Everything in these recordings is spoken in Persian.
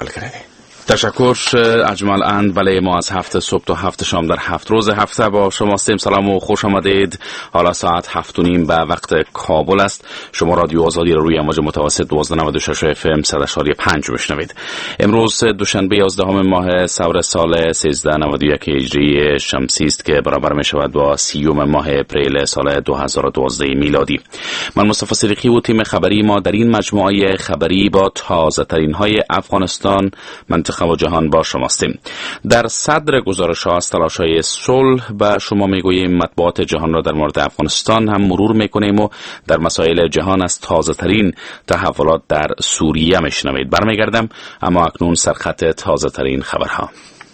کردی. تشکر اجمل اند. بله، ما از 7 صبح تا 7 شام در 7 روز هفته با شما هستیم. سلام و خوش آمدید. حالا ساعت 7:30 به وقت کابل است. شما رادیو آزادی را روی امواج متوسط 1296 اف ام 100.5 میشنوید. امروز دوشنبه 11 ماه سور سال 1391 هجری شمسی است که برابر می شود با 30 ماه اپریل سال 2012 میلادی. من مصطفی صدیقی و تیم خبری ما در این مجموعه خبری با تازه ترین های افغانستان، منطقه و جهان با شماستیم. در صدر گزارش ها از تلاش های صلح به شما میگوییم، مطبوعات جهان را در مورد افغانستان هم مرور میکنیم و در مسائل جهان از تازه ترین تحولات در سوریه میشنوید. برمیگردم، اما اکنون سرخط تازه ترین خبرها.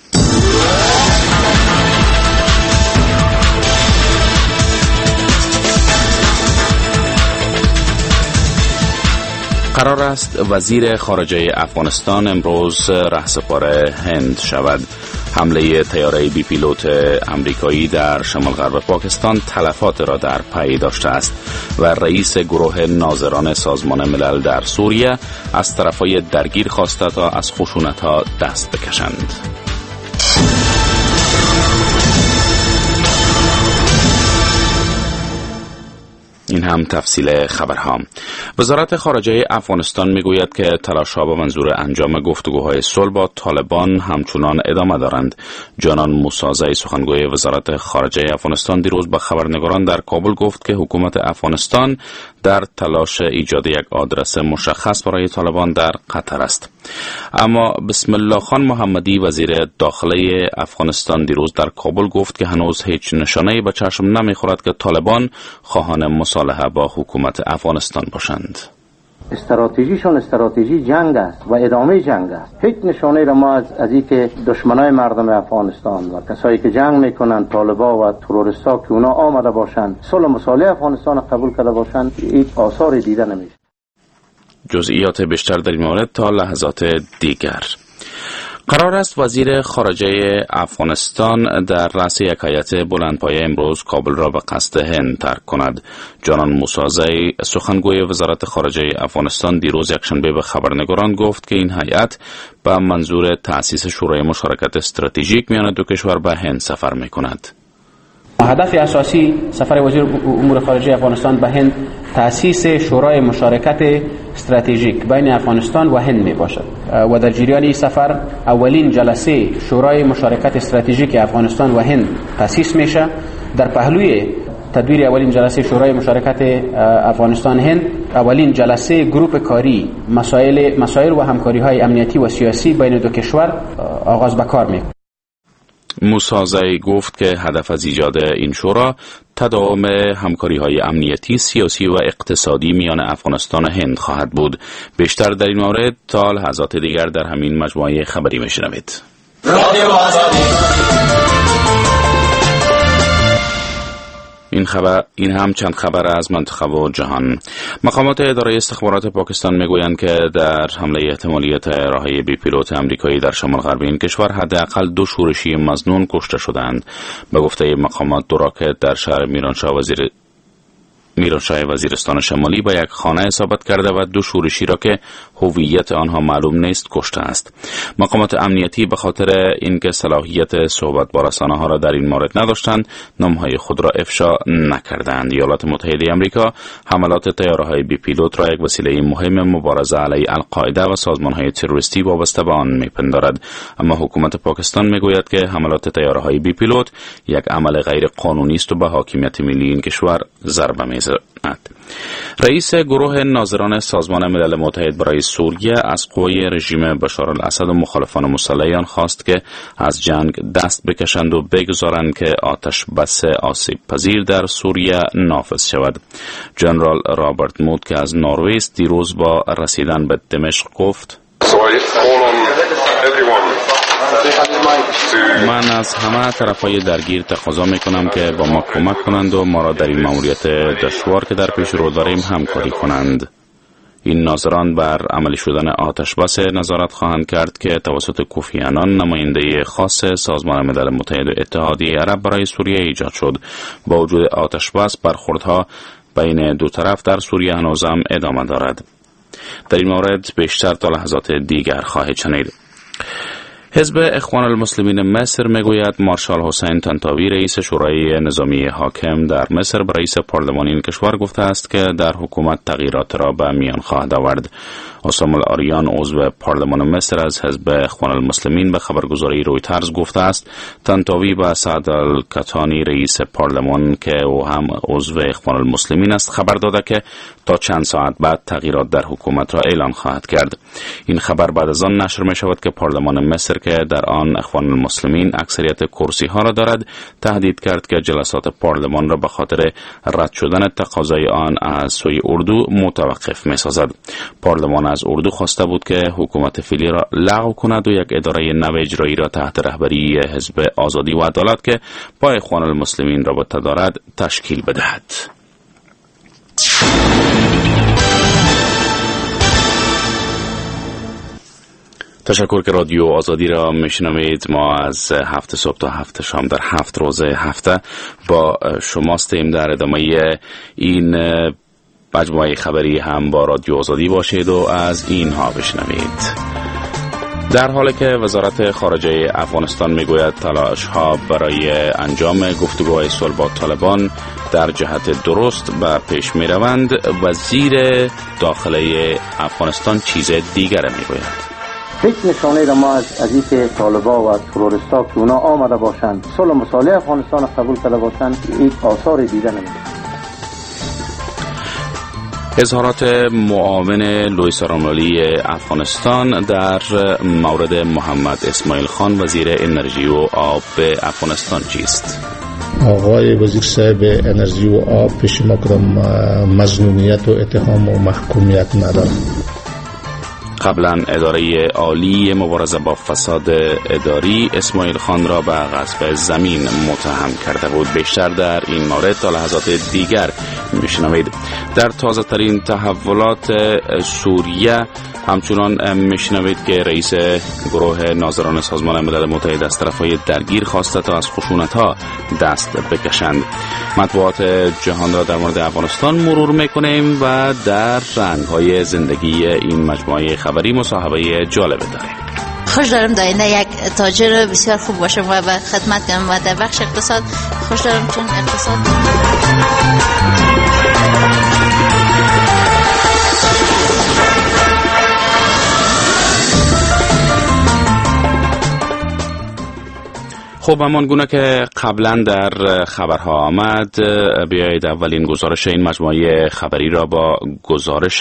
قرار است وزیر خارجه افغانستان امروز رهسپار هند شود. حمله طیاره بی پیلوت امریکایی در شمال غرب پاکستان تلفات را در پی داشته است و رئیس گروه ناظران سازمان ملل در سوریه از طرفای درگیر خواسته تا از خشونت‌ها دست بکشند. این هم تفصیل خبرها. وزارت خارجه افغانستان میگوید که تلاش‌ها با منظور انجام گفتگوهای صلح با طالبان همچنان ادامه دارند. جانان موسازی، سخنگوی وزارت خارجه افغانستان، دیروز به خبرنگاران در کابل گفت که حکومت افغانستان در تلاش ایجاد یک آدرس مشخص برای طالبان در قطر است. اما بسم الله خان محمدی، وزیر داخله افغانستان، دیروز در کابل گفت که هنوز هیچ نشانه‌ای به چشم نمیخورد که طالبان خواهان مصالحه با حکومت افغانستان باشند. استراتژیشون استراتژی جنگ است و ادامه جنگ است. هیچ نشانه را ما از اینکه دشمنای مردم افغانستان و کسایی که جنگ میکنن، طالبا و تروریستا، که اونا آمده باشند صلح و مصالحه افغانستان قبول کرده باشند، هیچ آثاری دیده نمیشه. جزئیات بیشتر در این مورد تا لحظات دیگر. قرار است وزیر خارجه افغانستان در رأس یک هیئت بلندپایه امروز کابل را به قصد هند ترک کند. جانان موسازی، سخنگوی وزارت خارجه افغانستان، دیروز یکشنبه به خبرنگاران گفت که این هیئت به منظور تأسیس شورای مشارکت استراتژیک میان دو کشور به هند سفر می‌کند. هدف اساسی سفر وزیر امور خارجه افغانستان به هند تأسیس شورای مشارکت استراتژیک بین افغانستان و هند می باشد و در جریان این سفر اولین جلسه شورای مشارکت استراتژیک افغانستان و هند تأسیس میشه. در پهلوی تدویر اولین جلسه شورای مشارکت افغانستان هند، اولین جلسه گروپ کاری مسائل و همکاری های امنیتی و سیاسی بین دو کشور آغاز به کار میکنه. موسازی گفت که هدف از ایجاد این شورا تداوم همکاری‌های امنیتی، سیاسی و اقتصادی میان افغانستان و هند خواهد بود. بیشتر در این مورد تا لحظات دیگر در همین مجموعه خبری میشنوید. این هم چند خبر از منطقه و جهان. مقامات اداره استخبارات پاکستان میگویند که در حمله احتمالی طیاره‌های بی پیلوت امریکایی در شمال غرب این کشور حداقل 2 شورشی مظنون کشته شدند. به گفته مقامات، 2 راکت در شهر میرانشاه وزیرستان شمالی به یک خانه اصابت کرده و 2 شورشی را که هویت آنها معلوم نیست کشته است. مقامات امنیتی به خاطر اینکه صلاحیت صحبت با رسانه‌ها را در این مورد نداشتند، نام‌های خود را افشا نکردند. ایالات متحده آمریکا حملات طیاره‌های بی پیلوت را یک وسیله مهم مبارزه علیه القاعده و سازمان‌های تروریستی وابسته به آن می‌پندارد. اما حکومت پاکستان می‌گوید که حملات طیاره‌های بی پیلوت یک عمل غیر قانونی است و به حاکمیت ملی این کشور ضربه می‌زند. رئیس گروه ناظران سازمان ملل متحد برای سوریه از قوای رژیم بشار الاسد و مخالفان مسلح آن خواست که از جنگ دست بکشند و بگذارند که آتش بس آسیب پذیر در سوریه نافذ شود. جنرال رابرت مود که از نروژ است، دیروز با رسیدن به دمشق گفت: من از همه طرفای درگیر تقاضا میکنم که با ما کمک کنند و ما را در این مأموریت دشوار که در پیش رو داریم همکاری کنند. این ناظران بر عملی شدن آتش بس نظارت خواهند کرد که توسط کوفی عنان، نماینده خاص سازمان ملل متحد و اتحادیه عرب برای سوریه ایجاد شد. با وجود آتش بس، برخوردها بین دو طرف در سوریه هنوز هم ادامه دارد. در این مورد بیشتر تا لحظات دیگر خواهید شنید. حزب اخوان المسلمین مصر میگوید مارشال حسین طنطاوی رئیس شورای نظامی حاکم در مصر به رئیس پارلمان این کشور گفته است که در حکومت تغییرات را به میان خواهد آورد. عصام العریان عضو پارلمان مصر از حزب اخوان المسلمین به خبرگزاری رویترز گفته است طنطاوی به سعد الکتانی رئیس پارلمان که او هم عضو اخوان المسلمین است خبر داده که تا چند ساعت بعد تغییرات در حکومت را اعلان خواهد کرد. این خبر بعد از آن نشر می شود که پارلمان مصر که در آن اخوان المسلمین اکثریت کرسی ها را دارد تهدید کرد که جلسات پارلمان را به خاطر رد شدن تقاضای آن از سوی اردو متوقف می سازد. پارلمان از اردو خواسته بود که حکومت فعلی را لغو کند و یک اداره نو اجرایی را تحت رهبری حزب آزادی و عدالت که با اخوان المسلمین رابطه دارد تشکیل بدهد. تشکر که رادیو آزادی را میشنوید. ما از 7 صبح تا 7 شام در 7 روز هفته با شماستیم. در ادامه این مجموعه خبری هم با رادیو آزادی باشید و از اینها بشنوید. در حالی که وزارت خارجه افغانستان میگوید تلاش‌ها برای انجام گفتگوهای صلح با طالبان در جهت درست به پیش میروند، وزیر داخله افغانستان چیز دیگر میگوید. هیچ نشانه را ما از اینکه طالبا و تروریستا که اونا آمده باشند صلح و مصالحه افغانستان قبول کرده باشند این آثار دیده نمی‌بینیم. اظهارات معاون لوئیس آرامالی افغانستان در مورد محمد اسماعیل خان وزیر انرژی و آب افغانستان چیست؟ آقای وزیر صاحب انرژی و آب پیش ما کدام مظنونیت و اتهام و محکومیت ندارد. قبلا اداره عالی مبارزه با فساد اداری اسماعیل خان را به غصب زمین متهم کرده بود. بیشتر در این مورد تا لحظات دیگر میشنوید. در تازه ترین تحولات سوریه همچنان میشنوید که رئیس گروه ناظران سازمان ملل متحد از طرفهای درگیر خواسته تا از خشونت‌ها دست بکشند. مطبوعات جهان را در مورد افغانستان مرور میکنیم و در رنگ‌های زندگی این مجموعه خبری مصاحبه جالب داریم. خوش دارم داینده یک تاجر بسیار خوب باشم و به خدمت کنم و در بخش اقتصاد خوش دارم چون اقتصاد خب همان گونه که قبلا در خبرها آمد، بیایید اولین گزارش این مجموعه خبری را با گزارش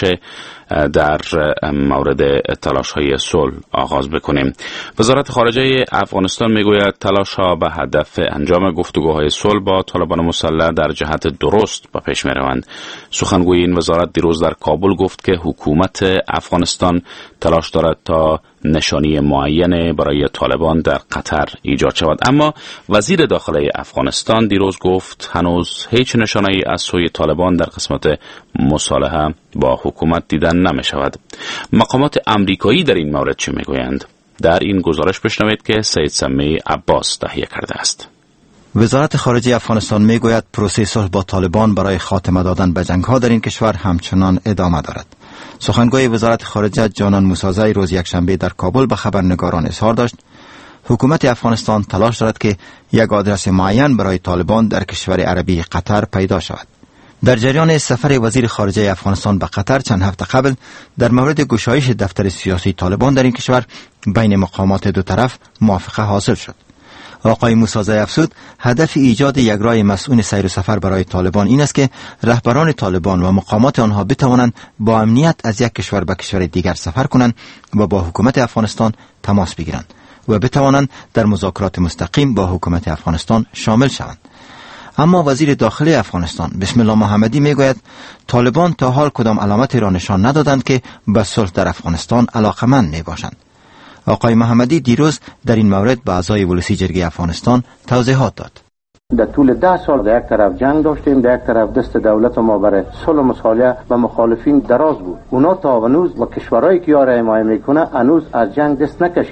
در مورد تلاش‌های صلح آغاز بکنیم. وزارت خارجه افغانستان میگوید تلاش‌ها به هدف انجام گفتگوهای صلح با طالبان مسلح در جهت درست به پیش می‌روند. سخنگوی این وزارت دیروز در کابل گفت که حکومت افغانستان تلاش دارد تا نشانی معین برای طالبان در قطر ایجاد شود، اما وزیر داخله افغانستان دیروز گفت هنوز هیچ نشانه‌ای از سوی طالبان در قسمت مصالحه با حکومت دیدن نمی شود. مقامات امریکایی در این مورد چه میگویند؟ در این گزارش بشنوید که سید سمی عباس تهیه کرده است. وزارت خارجه افغانستان میگوید پروسه صلح با طالبان برای خاتمه دادن به جنگ‌ها در این کشور همچنان ادامه دارد. سخنگوی وزارت خارجه جانان موسازی روز یکشنبه در کابل به خبرنگاران اظهار داشت حکومت افغانستان تلاش دارد که یک آدرس معین برای طالبان در کشور عربی قطر پیدا شود. در جریان سفر وزیر خارجه افغانستان به قطر چند هفته قبل در مورد گشایش دفتر سیاسی طالبان در این کشور بین مقامات دو طرف موافقه حاصل شد. آقای موسازی افزود هدف ایجاد یک راه مسئول سیر و سفر برای طالبان این است که رهبران طالبان و مقامات آنها بتوانند با امنیت از یک کشور به کشور دیگر سفر کنند و با حکومت افغانستان تماس بگیرند و بتوانند در مذاکرات مستقیم با حکومت افغانستان شامل شوند. اما وزیر داخلی افغانستان بسم الله محمدی میگوید طالبان تا حال کدام علامتی را نشان ندادند که به صلح در افغانستان علاقمند میباشند. آقای محمدی دیروز در این مورد به اعضای ولسی جرگه افغانستان توضیحات داد. در طول 10 سال در یک طرف جنگ داشتیم، در یک طرف دست دولت ما برای صلح و مصالحه و مخالفین دراز بود. اونا تا هنوز و کشورهایی که یاره حمایت میکنه هنوز از جنگ دست نکشیدیم.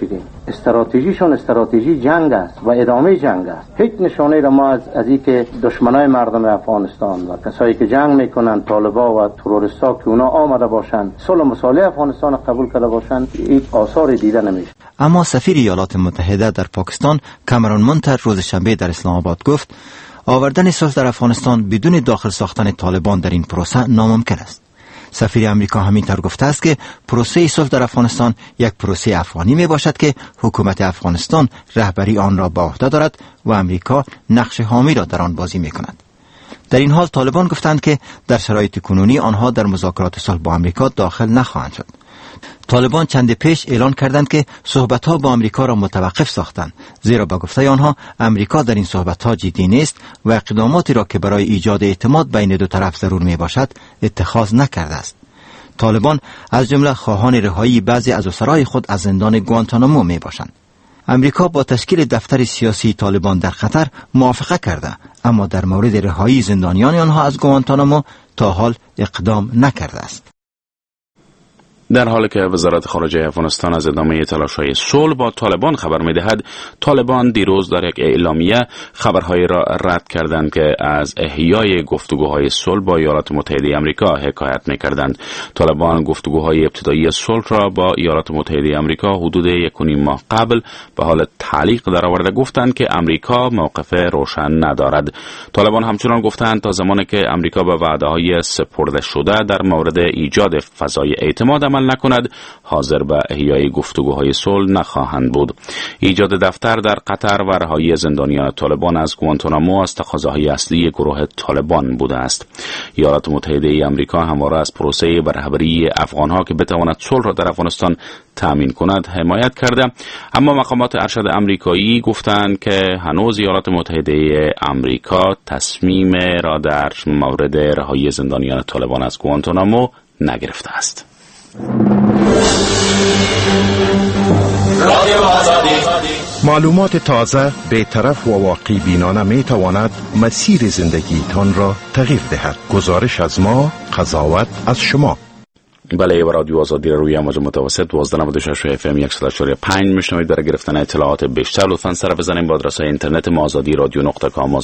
استراتژیشون استراتژی جنگ است و ادامه جنگ است. هیچ نشانه را ما از اینکه دشمنای مردم افغانستان و کسایی که جنگ میکنن، طالبا و تروریستا که اونا آمده باشند صلح و مصالحه افغانستان قبول کرده باشند، این آثار دیده نمیشه. اما سفیر ایالات متحده در پاکستان کامرون منتر روز شنبه در اسلام آباد گفت آوردن صلح در افغانستان بدون داخل ساختن طالبان در این پروسه ناممکن است. سفیر امریکا همینطور گفته است که پروسه صلح در افغانستان یک پروسه افغانی می باشد که حکومت افغانستان رهبری آن را به عهده دارد و امریکا نقش حامی را در آن بازی می کند. در این حال طالبان گفتند که در شرایط کنونی آنها در مذاکرات صلح با امریکا داخل نخواهند شد. طالبان چند پیش اعلان کردند که صحبت‌ها با امریکا را متوقف ساختند، زیرا به گفته آنها امریکا در این صحبت‌ها جدی نیست و اقداماتی را که برای ایجاد اعتماد بین دو طرف ضرور میباشد اتخاذ نکرده است. طالبان از جمله خواهان رهایی بعضی از اسرای خود از زندان گوانتانامو میباشند. امریکا با تشکیل دفتر سیاسی طالبان در قطر موافقه کرده، اما در مورد رهایی زندانیان آنها از گوانتانامو تا حال اقدام نکرده است. در حالی که وزارت خارجه افغانستان از ادامه تلاش‌های صلح با طالبان خبر می‌دهد، طالبان دیروز در یک اعلامیه خبرهایی را رد کردند که از احیای گفتگوهای صلح با ایالات متحده آمریکا حکایت می‌کردند. طالبان گفتگوهای ابتدایی صلح را با ایالات متحده آمریکا حدود 1.5 ماه قبل به حال تعلیق درآورده گفتند که آمریکا موقف روشن ندارد. طالبان همچنان گفتند تا زمانی که آمریکا به وعده‌های سپرده شده در مورد ایجاد فضای اعتماد عمل نکند، حاضر به احیای گفتگوهای صلح نخواهند بود. ایجاد دفتر در قطر و رهایی زندانیان طالبان از گوانتانامو از تقاضاهای اصلی گروه طالبان بوده است. ایالات متحده آمریکا همواره از پروسه به رهبری افغانها که بتواند صلح را در افغانستان تامین کند حمایت کرده، اما مقامات ارشد آمریکایی گفتند که هنوز ایالات متحده آمریکا تصمیم را در مورد رهایی زندانیان طالبان از گوانتانامو نگرفته است. معلومات تازه، بی‌طرف و واقع بینانه می تواند مسیر زندگیتان را تغییر دهد. گزارش از ما، قضاوت از شما. بله، و رادیو آزادی روی امواج متوسط 1296 FM 104.5 میشنوید. برای گرفتن اطلاعات بیشتر لطفاً سر بزنید به آدرس اینترنت ما azadi.radio.com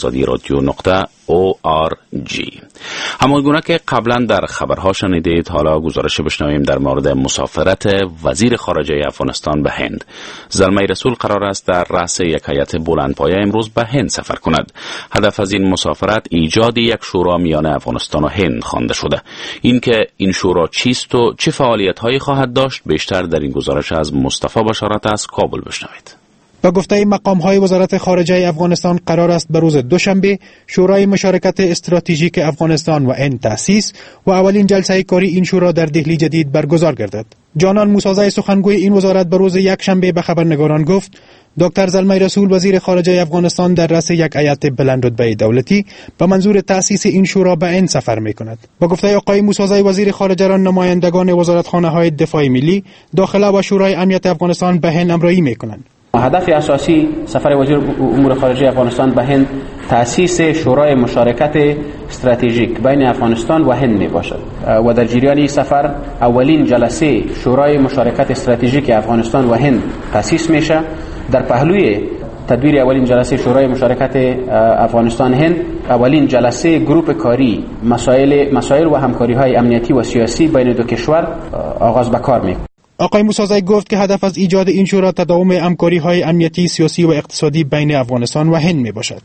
azadi.radio.org. همانگونه که قبلا در خبرها شنیدید، حالا گزارش بشنویم در مورد مسافرت وزیر خارجه افغانستان به هند. زلمه رسول قرار است در رأس یک هیئت بلندپایه امروز به هند سفر کند. هدف از این مسافرت ایجاد یک شورا میان افغانستان و هند خوانده شده. اینکه این شورا چیست و چه فعالیت‌هایی خواهد داشت، بیشتر در این گزارش از مصطفی بشارت از کابل بشنوید. با گفته مقام‌های وزارت خارجه افغانستان قرار است به روز دوشنبه شورای مشارکت استراتژیک افغانستان و هند تأسیس و اولین جلسه کاری این شورا در دهلی جدید برگزار گردد. جانان موسازی سخنگوی این وزارت به روز یکشنبه به خبرنگاران گفت دکتر زلمه رسول وزیر خارجه افغانستان در رأس یک هیئت بلند رتبه دولتی به منظور تأسیس این شورا به هند سفر می‌کند. با گفته آقای موسازی وزیر خارجه را نمایندگان وزارتخانه‌های دفاع ملی، داخله و شورای امنیت افغانستان به هند امرایی می‌کنند. هدف اساسی سفر وزیر امور خارجه افغانستان به هند تأسیس شورای مشارکت استراتژیک بین افغانستان و هند می باشد و در جریان این سفر اولین جلسه شورای مشارکت استراتژیک افغانستان و هند تأسیس میشه. در پهلوی تدبیر اولین جلسه شورای مشارکت افغانستان هند، اولین جلسه گروپ کاری مسائل و همکاری‌های امنیتی و سیاسی بین دو کشور آغاز به کار می‌کند. آقای موسازی گفت که هدف از ایجاد این شورا تداوم همکاری‌های امنیتی، سیاسی و اقتصادی بین افغانستان و هند میباشد.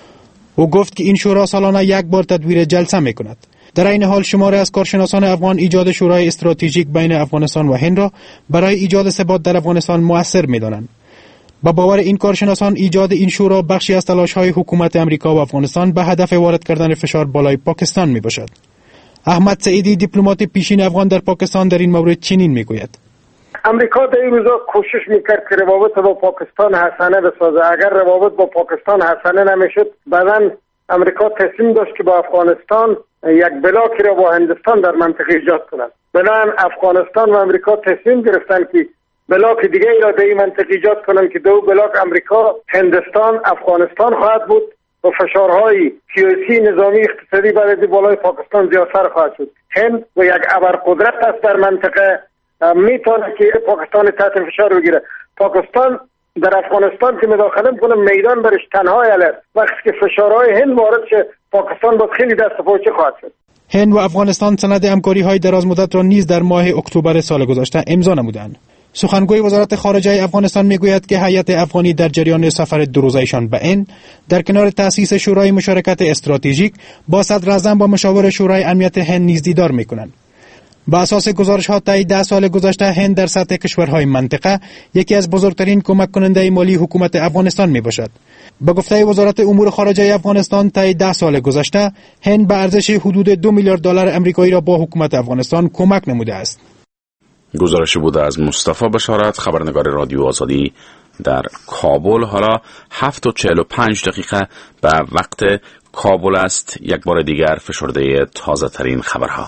او گفت که این شورا سالانه یک بار تدبیر جلسه میکند. در این حال شماره از کارشناسان افغان ایجاد شورای استراتژیک بین افغانستان و هند را برای ایجاد ثبات در افغانستان مؤثر میدانند. با باور این کارشناسان ایجاد این شورا بخشی از تلاش‌های حکومت امریکا و افغانستان به هدف وارد کردن فشار بالای پاکستان میباشد. احمد سعیدی دیپلمات پیشین افغان در پاکستان در این مورد چنین میگوید: امریکا در این روزا کوشش میکرد که روابط با پاکستان حسنه بسازه. اگر روابط با پاکستان حسنه نمیشد، بعداً امریکا تصمیم داشت که با افغانستان یک بلاکی را با هندستان در منطقه ایجاد کند. بنابراین افغانستان و امریکا تصمیم گرفتند که بلاک دیگه ای را در این منطقه ایجاد کنند که دو بلاک امریکا، هندستان، افغانستان خواهد بود و فشارهای سیاسی، نظامی، اقتصادی برای بالای پاکستان زیادتر خواهد شد. هند و یک ابرقدرت است در منطقه میتونه که پاکستان تحت فشار بگیره. پاکستان در افغانستان که مداخله میکنه میدان برش تنها است. وقتی که فشارهای هند وارد شه پاکستان باید خیلی دست پاچه خواهد شد. هند و افغانستان سند همکاری‌های دراز مدت را نیز در ماه اکتبر سال گذشته امضا نمودند. سخنگوی وزارت خارجه افغانستان میگوید که هیئت افغانی در جریان سفر دو روزه‌شان به هند در کنار تأسیس شورای مشارکت استراتژیک با صدر اعظم و مشاور شورای امنیت هند نیز دیدار میکنند. با اساس گزارش‌ها طی 10 سال گذشته هند در سطح کشورهای منطقه یکی از بزرگترین کمک کننده مالی حکومت افغانستان میباشد. به گفته وزارت امور خارجه افغانستان طی 10 سال گذشته هند به ارزش حدود 2 میلیارد دلار آمریکایی را با حکومت افغانستان کمک نموده است. گزارش بوده از مصطفی بشارت، خبرنگار رادیو آزادی در کابل. حالا 7:45 به وقت کابل است. یک بار دیگر فشرده تازه ترین خبرها.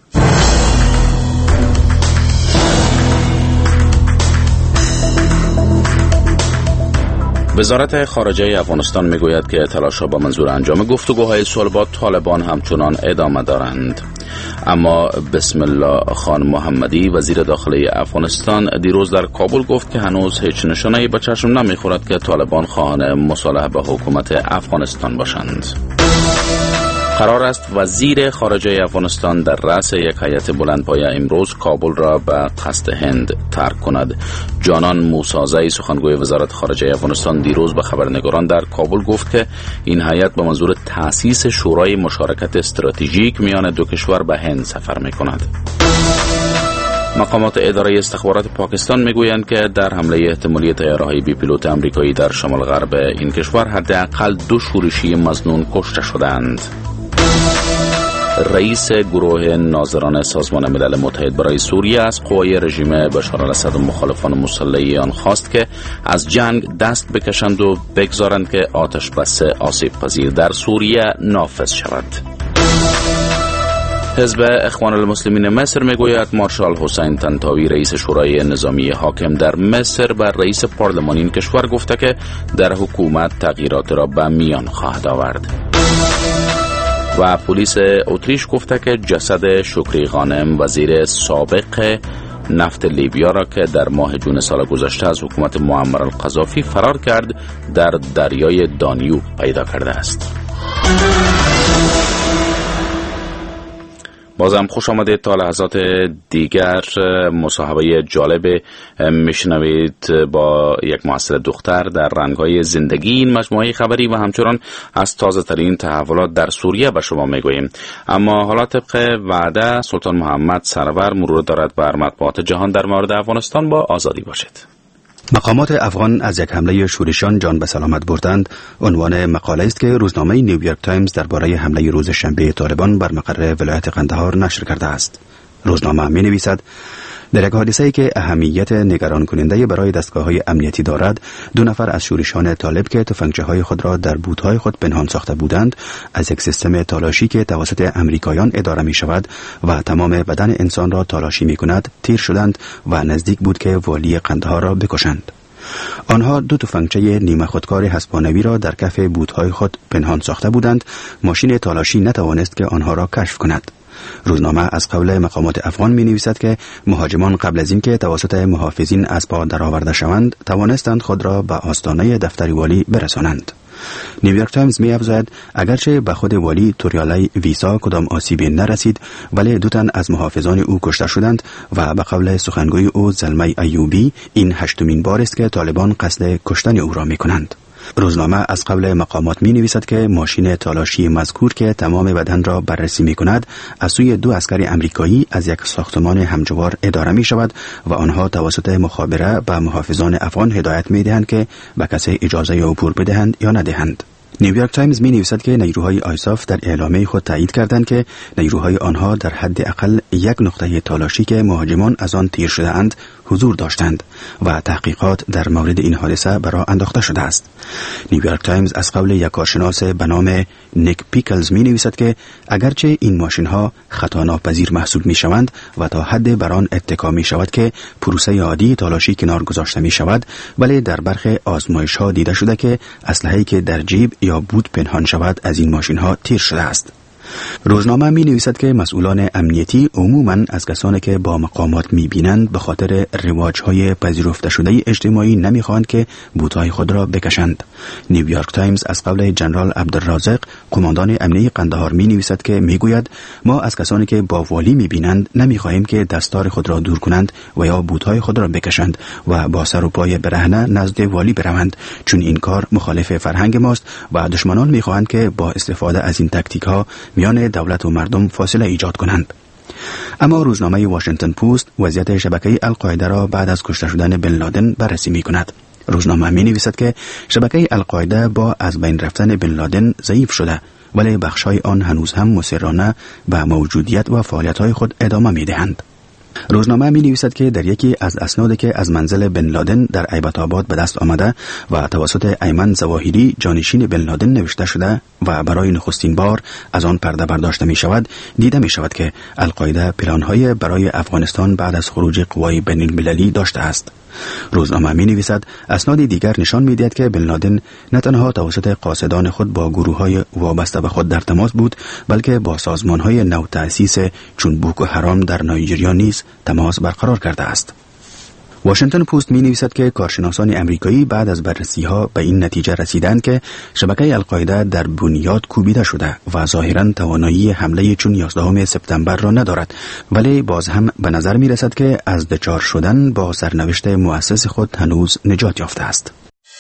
وزارت خارجه افغانستان میگوید که تلاش‌ها با منظور انجام گفتگوهای صلح با طالبان همچنان ادامه دارند. اما بسم الله خان محمدی وزیر داخلی افغانستان دیروز در کابل گفت که هنوز هیچ نشانه‌ای به چشم نمیخورد که طالبان خواهان مصالحه با حکومت افغانستان باشند. قرار است وزیر خارجه افغانستان در رأس یک هیئت بلندپایه امروز کابل را به قصد هند ترک کند. جانان موسازی سخنگوی وزارت خارجه افغانستان دیروز به خبرنگاران در کابل گفت که این هیئت به منظور تأسیس شورای مشارکت استراتژیک میان دو کشور به هند سفر می‌کند. مقامات اداره استخبارات پاکستان میگویند که در حمله احتمالی طیاره‌های بی پیلوت آمریکایی در شمال غرب این کشور حداقل 2 شورشی مظنون کشته شدند. رئیس گروه ناظران سازمان ملل متحد برای سوریه از قوای رژیم بشار الاسد و مخالفان مسلح آن خواست که از جنگ دست بکشند و بگذارند که آتش بس آسیب پذیر در سوریه نافذ شود. حزب اخوان المسلمین مصر میگوید مارشال حسین طنطاوی رئیس شورای نظامی حاکم در مصر بر رئیس پارلمان این کشور گفته که در حکومت تغییرات را به میان خواهد آورد. و پلیس اتریش گفته که جسد شکری غانم وزیر سابق نفت لیبیا را که در ماه جون سال گذشته از حکومت معمر القذافی فرار کرد در دریای دانیوب پیدا کرده است. بازم خوش آمدید. تا لحظات دیگر مصاحبه جالب میشنوید با یک مؤثر دختر در رنگ‌های زندگی این مجموعه خبری و همچنان از تازه ترین تحولات در سوریه به شما میگوییم. اما حالا طبق وعده سلطان محمد سرور مرور دارد بر مطبوعات جهان در مورد افغانستان. با آزادی باشید. مقامات افغان از یک حمله شورشیان جان به سلامت بردند. عنوان مقاله است که روزنامه نیویورک تایمز درباره حمله روز شنبه طالبان بر مقر ولایت قندهار نشر کرده است. روزنامه می نویسد در یک حادثه‌ای که اهمیت نگران کننده برای دستگاه‌های امنیتی دارد، 2 نفر از شورشیان طالب که تفنگچه‌های خود را در بوت‌های خود پنهان ساخته بودند، از یک سیستم تالاشی که توسط امریکایان اداره می‌شود و تمام بدن انسان را تالاشی می‌کند، تیر شدند و نزدیک بود که والی قندهار را بکشند. آنها 2 تفنگچه نیمه خودکار هسپانوی را در کف بوت‌های خود پنهان ساخته بودند. ماشین تالاشی نتوانست که آنها را کشف کند. روزنامه از قول مقامات افغان می نویسد که مهاجمان قبل از اینکه توسط محافظین از پا درآورده شوند توانستند خود را به آستانه دفتر والی برسانند. نیویورک تایمز می افزاید اگرچه به خود والی توریالی ویسا کدام آسیبی نرسید، ولی 2 تن از محافظان او کشته شدند و به قول سخنگوی او زلمه ایوبی این 8مین بار است که طالبان قصد کشتن او را می کنند. روزنامه از قبل مقامات می نویسد که ماشین تالاشی مذکور که تمام بدن را بررسی می کند از سوی 2 عسکر امریکایی از یک ساختمان همجوار اداره می شود و آنها توسط مخابره به محافظان افغان هدایت می دهند که به کسی اجازه عبور بدهند یا ندهند. نیویورک تایمز می نویسد که نیروهای آیساف در اعلامیه خود تایید کردند که نیروهای آنها در حد اقل 1 نقطه تالاشی که مهاجمان از آن تیر شده اند حضور داشتند و تحقیقات در مورد این حادثه برای انداخته شده است. نیویورک تایمز از قول یک کارشناس به نام نیک پیکلز می نویسد که اگرچه این ماشین ها خطا ناپذیر محسوب می شوند و تا حد بر آن اتکا می شود که پروسه عادی تالاشی کنار گذاشته می شود، ولی در برخی آزمایش ها دیده شده که اسلحه‌ای که در جیب یا بود پنهان شود از این ماشین ها تیر شده است. روزنامه می نویسد که مسئولان امنیتی عموماً از کسانی که با مقامات می بینند به خاطر رواج‌های پذیرفته شده اجتماعی نمی خواهند که بوت‌های خود را بکشند. نیویورک تایمز از قول جنرال عبدالرازق قماندان امنیتی قندهار می نویسد که می گوید ما از کسانی که با والی می بینند نمی خواهیم که دستار خود را دور کنند و یا بوت‌های خود را بکشند و با سر و پای برهنه نزد والی بروند، چون این کار مخالف فرهنگ ماست و دشمنان می خواهند که با استفاده از این تاکتیک ها میان دولت و مردم فاصله ایجاد کنند. اما روزنامه واشنگتن پست وضعیت شبکه القاعده را بعد از کشته شدن بن لادن بررسی می کند. روزنامه می نویسد که شبکه القاعده با از بین رفتن بن لادن ضعیف شده، ولی بخشای آن هنوز هم مصرانه به موجودیت و فعالیت‌های خود ادامه می دهند. روزنامه می نویسد که در یکی از اسنادی که از منزل بن لادن در ایبت آباد به دست آمده و توسط ایمن ظواهری جانشین بن لادن نوشته شده و برای نخستین بار از آن پرده برداشته می شود، دیده می شود که القاعده پلان‌های برای افغانستان بعد از خروج قوای بین المللی داشته است. روزنامه می نویسد اسناد دیگر نشان می دهد که بن لادن نه تنها توسط قاصدان خود با گروه‌های وابسته به خود در تماس بود، بلکه با سازمان‌های نوتأسیس چون بوکو حرام در نایجریا نیز تماس برقرار کرده است. واشنگتن پست می نویسد که کارشناسان امریکایی بعد از بررسی‌ها به این نتیجه رسیدند که شبکه القاعده در بنیاد کوبیده شده و ظاهراً توانایی حمله چون 11 سپتامبر را ندارد، ولی باز هم به نظر می رسد که از دچار شدن با سرنوشت مؤسس خود هنوز نجات یافته است.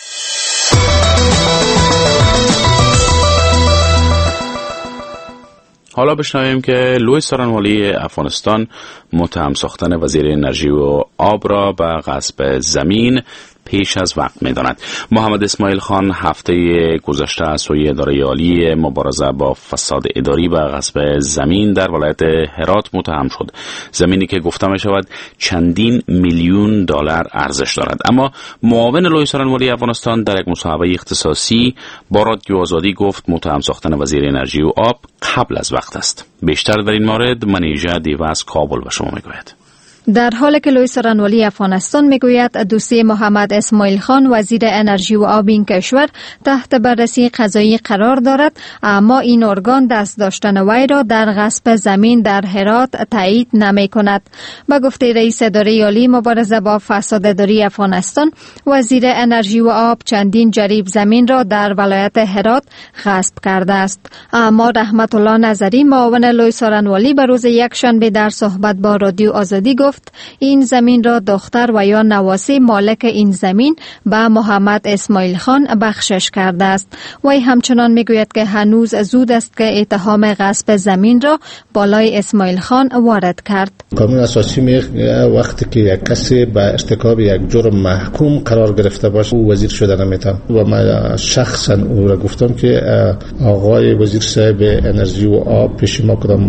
حالا بشنویم که لوئیس سارانوالی افغانستان متهم ساختن وزیر انرژی و آب را به غصب زمین پیش از وقت می‌داند. محمد اسماعیل خان هفته گذشته از سوی اداره عالی مبارزه با فساد اداری و غصب زمین در ولایت هرات متهم شد. زمینی که گفته می‌شود چندین میلیون دلار ارزش دارد. اما معاون لوئیس سارانوالی افغانستان در یک مصاحبه اختصاصی با رادیو آزادی گفت متهم ساختن وزیر انرژی و آب قبل از وقت است. بیشتر در این مورد منیژه دیو از کابل به شما میگوید. در حالی که لوئیس سارانوالی افغانستان میگوید دوستی محمد اسماعیل خان وزیر انرژی و آب این کشور تحت بررسی قضایی قرار دارد، اما این ارگان دست داشتن وی را در غصب زمین در هرات تایید نمی کند. به گفته رئیس اداره عالی مبارزه با فساد اداری افغانستان، وزیر انرژی و آب چندین جریب زمین را در ولایت هرات غصب کرده است. اما رحمت الله نظری معاون لوئیس سارانوالی به روز یکشنبه در صحبت با رادیو آزادی گفت این زمین را دختر و یا نواسه مالک این زمین به محمد اسماعیل خان بخشش کرده است. وی همچنان میگوید که هنوز زود است که اتهام غصب زمین را بالای اسماعیل خان وارد کرد. قانون اساسی میگه وقتی که یک کسی به ارتکاب یک جرم محکوم قرار گرفته باشه او وزیر شده نمیتونه و من شخصا او را گفتم که آقای وزیر صاحب انرژی و آب پیش ما کدام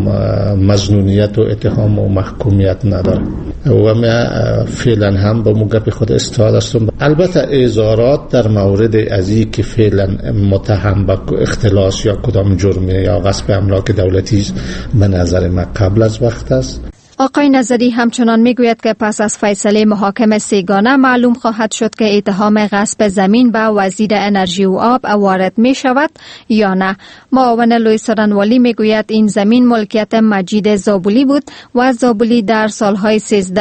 مظنونیت و اتهام و محکومیت نداره و من فعلا هم با موقع خود استاد هستم. البته اظهارات در مورد ازی که فعلا متهم به اختلاس یا کدام جرم یا غصب املاک دولتی به نظر من قبل از وقت است. آقای نظری همچنان میگوید که پس از فیصله محاکم سیگانه معلوم خواهد شد که اتهام غصب زمین به وزیر انرژی و آب وارد می شود یا نه. معاون لوئیس سارانوالی میگوید این زمین ملکیت مجید زابلی بود و زابلی در سالهای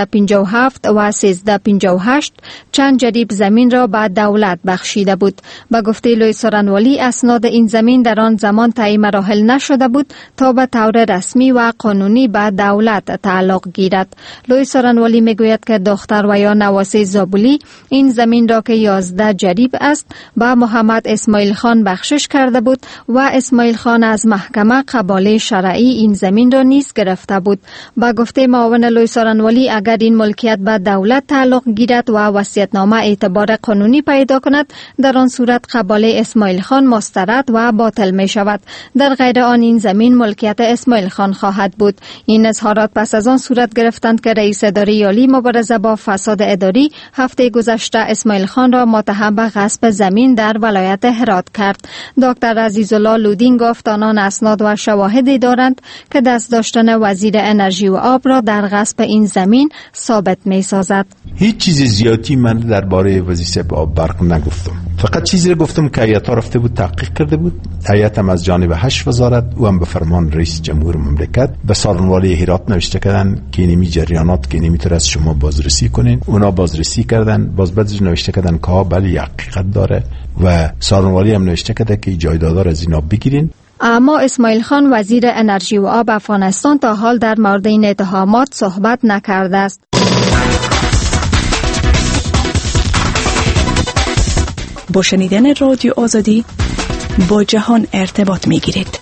1357 و 1358 چند جریب زمین را به دولت بخشیده بود. به گفته لوئیس سارانوالی اسناد این زمین در آن زمان طی مراحل نشده بود تا به طور رسمی و قانونی به دولت تعلق گیرد. لوئیس سارانوالی میگوید که دختر و یا نواسه زابلی این زمین را که 11 جریب است با محمد اسماعیل خان بخشش کرده بود و اسماعیل خان از محکمه قباله شرعی این زمین را نیز گرفته بود. با گفته معاون لوئیس سارانوالی اگر این ملکیت به دولت تعلق گیرد و وصیت‌نامه اعتبار قانونی پیدا کند در آن صورت قباله اسماعیل خان مسترد و باطل می شود. در غیر آن این زمین ملکیت اسماعیل خان خواهد بود. این اظهارات پس از آن صورت گرفتند که رئیس اداره یالی مبارزه با فساد اداری هفته گذشته اسماعیل خان را متهم به غصب زمین در ولایت هرات کرد. دکتر عزیزالله لودین گفت آنان اسناد و شواهدی دارند که دست داشتن وزیر انرژی و آب را در غصب این زمین ثابت می سازد. هیچ چیز زیادی من درباره وزیر آب برق نگفتم. فقط چیزی را گفتم که هیئت رفته بود تحقیق کرده بود. هیئت هم از جانب 8 وزارت و هم به فرمان رئیس جمهور مملکت به سالنوالی هرات نوشته کردن که اینمی جریانات که نمیتونه از شما بازرسی کنین. اونا بازرسی کردن، باز بعدش نوشته کردن که بله حقیقت داره و سالنوالی هم نوشته کرده که جایدادار از اینا بگیرین. اما اسماعیل خان وزیر انرژی و آب افغانستان تا حال در مورد این اتهامات صحبت نکرده است. با شنیدن رادیو آزادی با جهان ارتباط می گیرید.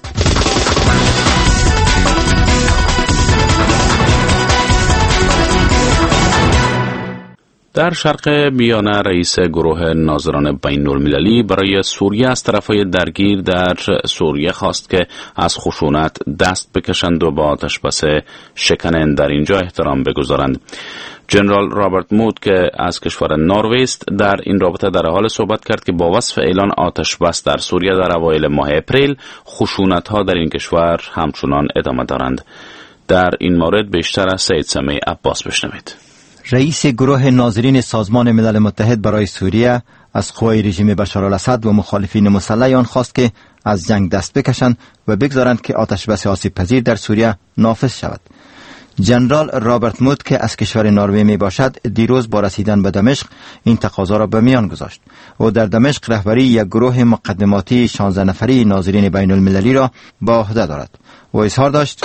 در شرق میانه رئیس گروه ناظران بین المللی برای سوریه از طرفهای درگیر در سوریه خواست که از خشونت دست بکشند و با آتشبس شکننده در اینجا احترام بگذارند. جنرال رابرت مود که از کشور نروژ است در این رابطه در حال صحبت کرد که با وصف اعلان آتشبس در سوریه در اوایل ماه اپریل خشونت‌ها در این کشور همچنان ادامه دارند. در این مورد بیشتر از سید سمیع عباس بشنوید. رئیس گروه ناظرین سازمان ملل متحد برای سوریه از قوای رژیم بشارالاسد و مخالفین مسلح آن خواست که از جنگ دست بکشند و بگذارند که آتشبس آسیب پذیر در سوریه نافذ شود. جنرال رابرت مود که از کشور نروژ می باشد دیروز با رسیدن به دمشق این تقاضا را به میان گذاشت و در دمشق رهبری یک گروه مقدماتی 16 نفری ناظرین بین المللی را با عهده دارد و اظهار داشت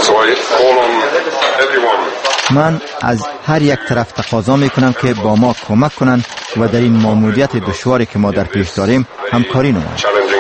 من از هر یک طرف تقاضا می کنم که با ما کمک کنند و در این مأموریت دشواری که ما در پیش داریم همکاری نمایند.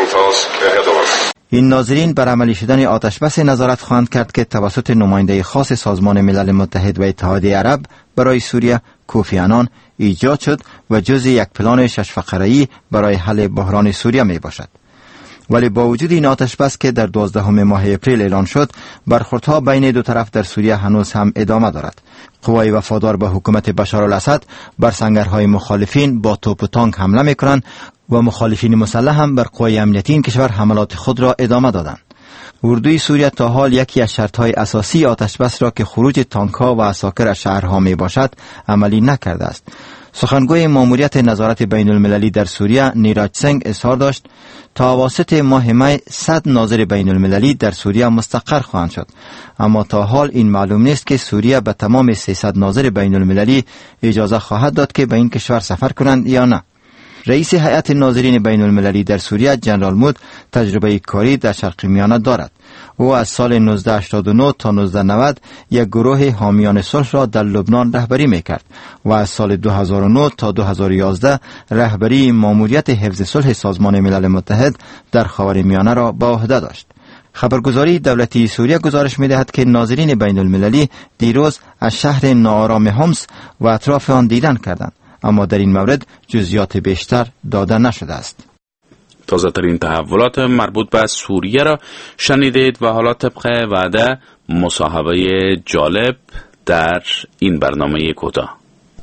این ناظرین بر عملی شدن آتشبس نظارت خواهند کرد که توسط نماینده خاص سازمان ملل متحد و اتحادیه عرب برای سوریه کوفی عنان ایجاد شد و جزء یک پلان 6 فقره‌ای برای حل بحران سوریه می باشد. ولی با وجود این آتشبس که در 12 ماه اپریل اعلان شد، برخوردها بین دو طرف در سوریه هنوز هم ادامه دارد. قوای وفادار به حکومت بشارالاسد بر سنگرهای مخالفین با توپ و تانک حمله می‌کنند و مخالفین مسلح هم بر قوای امنیتی این کشور حملات خود را ادامه دادند. اردوی سوریه تا حال یکی از شرطهای اساسی آتشبس را که خروج تانک‌ها و عساکر از شهرها می باشد عملی نکرده است. سخنگوی ماموریت نظارت بین المللی در سوریه نیراج سنگ اظهار داشت تا اواسط ماه می 100 ناظر بین المللی در سوریه مستقر خواهند شد، اما تا حال این معلوم نیست که سوریه به تمام 300 ناظر بین المللی اجازه خواهد داد که به این کشور سفر کنند یا نه. رئیس هیئت ناظرین بین المللی در سوریه جنرال مود تجربه کاری در شرق میانه دارد. او از سال 1989 تا 1990 یک گروه حامیان صلح را در لبنان رهبری میکرد و از سال 2009 تا 2011 رهبری ماموریت حفظ صلح سازمان ملل متحد در خاورمیانه را به عهده داشت. خبرگزاری دولتی سوریه گزارش می‌دهد که ناظرین بین المللی دیروز از شهر ناآرام حمص و اطراف آن دیدن کردند، اما در این مورد جزئیات بیشتر داده نشده است. تازه ترین تحولات مربوط به سوریه را شنیدید و حالا طبق وعده مصاحبه جالب در این برنامه کوتاه.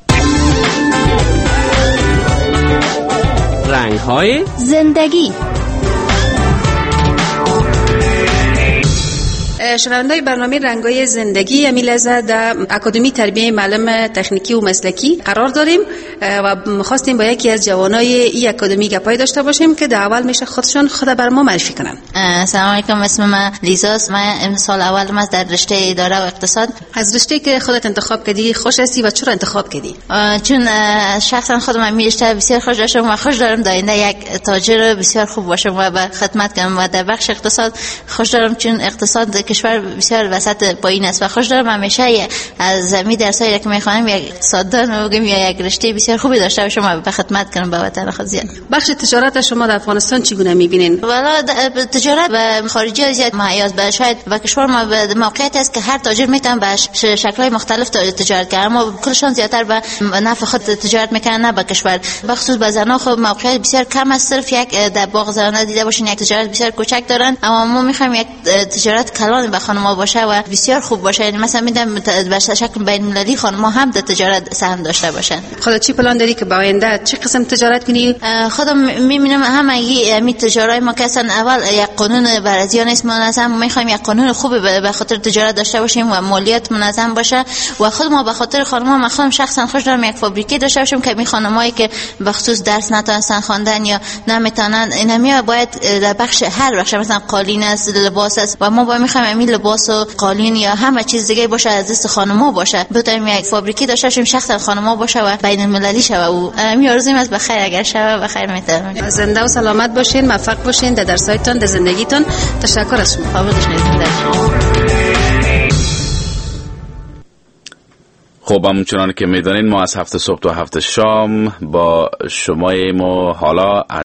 رنگ‌های زندگی. شنوندگان برنامه رنگ‌های زندگی امی لحظه در اکادمی تربیت معلم تکنیکی و مسلکی قرار داریم و خواستیم با یکی از جوانای این اکادمی گپای داشته باشیم که در اول میشه خود بر ما معرفی کنن. سلام علیکم، اسم من لیزاست. من امسال اول من در رشته اداره و اقتصاد. از رشته که خودت انتخاب کردی خوش هستی و چرا انتخاب کردی؟ چون شخصا خودم این رشته بسیار خوش داشتم و خوش دارم داینده یک تاجر بسیار خوب باشم و به خدمت کنم و در بخش اقتصاد خوش دارم چون اقتصاد کشور بسیار وسط پایین است و خوش دارم همیشه از زمین درسایی که میخوانم یک اقتصاددان بگم یا یک رشته بسیار خوبی داشته باشم و به خدمت کنم به وطن خود. بخش تجارت شما در افغانستان چگونه میبینین؟ والا تجارت به خارجی زیاد مهیاس به شاید به کشور ما به موقعیت است که هر تاجر میتونه به شکل‌های مختلف تجارت کنه، اما کلشون زیاتر به نفع خود تجارت میکنن نه به کشور. بخصوص به زنان خب موقعیت بسیار کم است، صرف یک در باغ زنانه دیده باشین یک تجارت بسیار کوچک دارن، اما ما میخوایم یک تجارت کلان آسان به خانم‌ها باشه و بسیار خوب باشه. یعنی مثلا میدم به شکل بین‌المللی خانم‌ها هم در تجارت سهم داشته باشن. خودت چی پلان داری که با آینده چه قسم تجارت کنی؟ خودم می‌بینم همه تجارت ما که اصلا اول یک قانون برازیل نیست منظم، می‌خوایم یک قانون خوب به خاطر تجارت داشته باشیم و مالیات منظم باشه و خود ما به خاطر خانم‌ها من خودم شخصا خوش دارم یک فابریکه داشته باشم که می خانمایی که به خصوص درس نتونستن خواندن یا نمیتونن اینا باید در بخش هر بخش مثلا قالین است، لباس است و ما باید می‌خوایم همین لباس و قالین یا همه چیز دیگه باشه از دست خانم‌ها باشه. بتونیم یک فابریکه داشته باشیم شخصا خانم‌ها باشه و بین‌المللی شه و می‌آرزویم از بخیر اگر شه بخیر می‌تونم. زنده و سلامت باشین، موفق باشین در درسایتون، در زندگیتون. تشکر از شما. خودش زنده. خب همچنان که میدانین ما از هفته صبح تا هفته شام با شماییم و حالا